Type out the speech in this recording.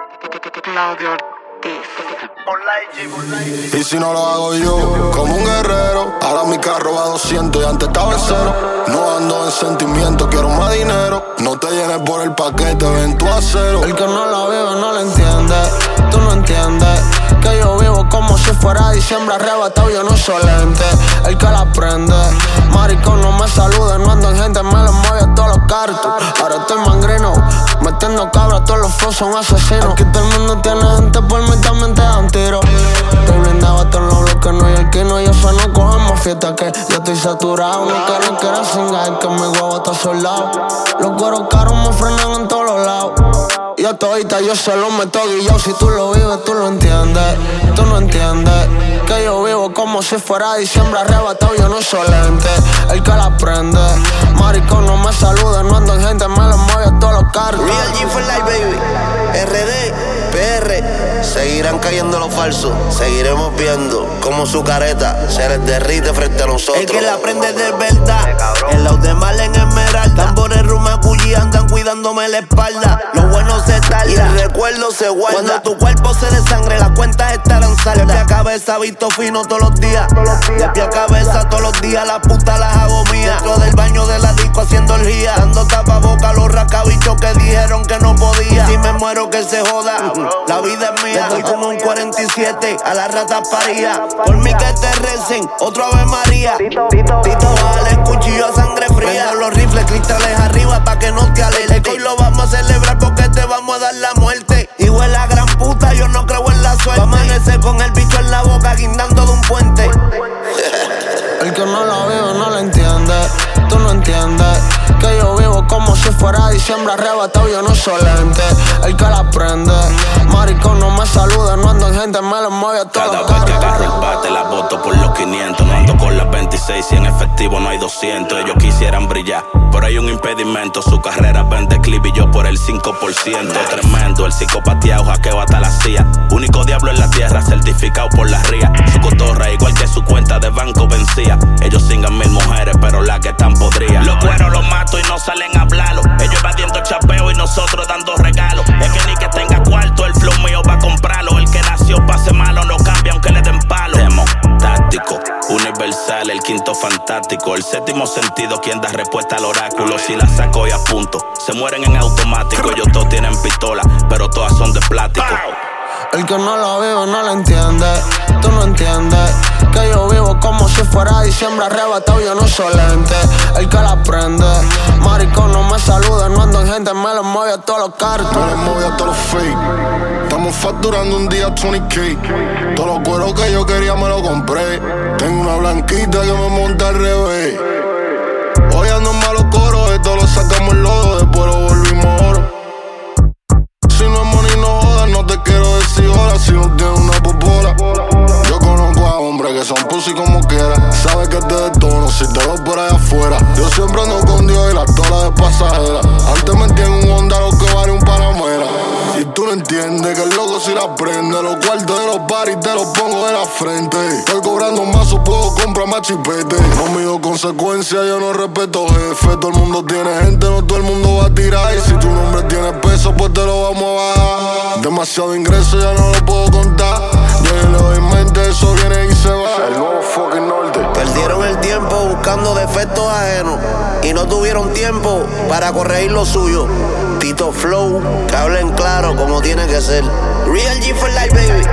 Claudio Ortiz. Y si no lo hago yo, como un guerrero, ahora mi carro va a 200 y antes estaba en cero. No ando en sentimiento, quiero más dinero. No te llenes por el paquete, ven tú a cero. El que no la vive no la entiende, tú no entiendes que yo vivo como si fuera diciembre arrebatado, yo no soy lente. El que la prende, maricón no me saluda, no ando en gente, me lo mueve todos los cartos. Ahora estoy mangrino, metiendo cabra, todos los flows son asesinos. Aquí todo el mundo tiene gente, por mí también te dan tiro. Estoy blindado hasta en los bloques, no hay alquino, y eso no cogemos fiesta que yo estoy saturado. No quiero singar, que mi huevo está soldado. Los cueros caros me frenan en todos los lados. Y a todita yo se lo meto guillao. Si tú lo vives, tú lo entiendes. Tú no entiendes que yo vivo como si fuera diciembre arrebatado, yo no soy lente. El que la prende, maricón no me saluda, no ando en gente, me lo mueve a todos los carros. Real G for life, baby. RD, PR. Seguirán cayendo los falsos. Seguiremos viendo cómo su careta se les derrite frente a nosotros. El que la prende de verdad. En los demás en esmeralda. Tambores rumacuyi andan cuidándome la espalda. Lo bueno se tarda y el recuerdo se guarda. Cuando tu cuerpo se desangre, las cuentas estarán saldas. De pie a cabeza visto fino todos los días. De pie a cabeza todos los días. La puta las hago mía. Dentro del baño de la disco haciendo orgía. Dando tapaboca a los racabichos que dijeron que no podía. Si me muero que se joda, la vida es mía. Estoy como un 47 a las ratas paría. Por mí que te recen, otro Ave María. Tito vale, cuchillo a sangre fría. Prendo los rifles cristales arriba pa' que no te alerte. Hoy lo vamos a celebrar porque te vamos a dar la muerte. Igual la gran puta, yo no creo en la suerte. Amanecer con el bicho en la boca guindando de un puente. El que no la vive no la entiende, tú no entiendes que yo vivo como si fuera diciembre arrebatado, yo no soy lente. El que la prende, maricón no me saluda, no ando en gente, me lo mueve a todos los carros. Cada vez que agarro el bate la boto por los 500. No ando con las 26 y en efectivo no hay 200. Ellos quisieran brillar, pero hay un impedimento. Su carrera vende clip y yo por el 5%. Tremendo, el psicopateado hackeo hasta la CIA. Único diablo en la tierra, certificado por la RIA. Su cotorra igual que su cuenta de banco vencía. Ellos singan 1000 mujeres, pero las que están podridas. Los cueros los mato y no salen a hablarlo. Ellos evadiendo chapeo y nosotros dando regalos. Es que ni que tenga cuarto, el flow mío va a comprarlo. El que nació pase malo no cambia aunque le den palo. Demo, táctico, universal, el quinto fantástico. El séptimo sentido, quien da respuesta al oráculo. Si la saco y apunto, se mueren en automático. Ellos todos tienen pistola, pero todas son de plástico. El que no la vive no la entiende, tú no entiendes que yo vivo como si fuera diciembre arrebatado, yo no soy lente. El que la prende, maricón no me saluda, no ando en gente, me lo mueve a todos los carros. Me lo mueve a todos los fake. Estamos facturando un día 20K. Todos los cueros que yo quería me lo compré. Tengo una blanquita que me monta al revés. Hoy ando en malos coros, esto lo sacamos el lodo, después lo volvimos oro. Si no es money no jodas, no te quiero decir hola si no tienes una popola. Yo conozco a hombres que son pussy como quiera. Sabes que te detono si te doy por allá afuera. Yo siempre ando con Dios y la tola de pasajera. Antes me entienden un Honda lo que vale un Panamera. Y tú no entiendes que el loco si la prende. Los cuartos de los paris te los pongo de la frente. Estoy cobrando más o puedo comprar más chipete. No mido consecuencias, yo no respeto jefe. Todo el mundo tiene gente, no todo el mundo va a tirar. Y si tu nombre tiene peso, pues te lo vamos a bajar. Demasiado ingreso, ya no lo puedo contar. Yo le doy mente, eso viene y se va. El nuevo fucking norte. Perdieron el tiempo buscando defectos ajenos y no tuvieron tiempo para corregir lo suyo. Tito Flow, que hablen claro como tiene que ser. Real G for life, baby.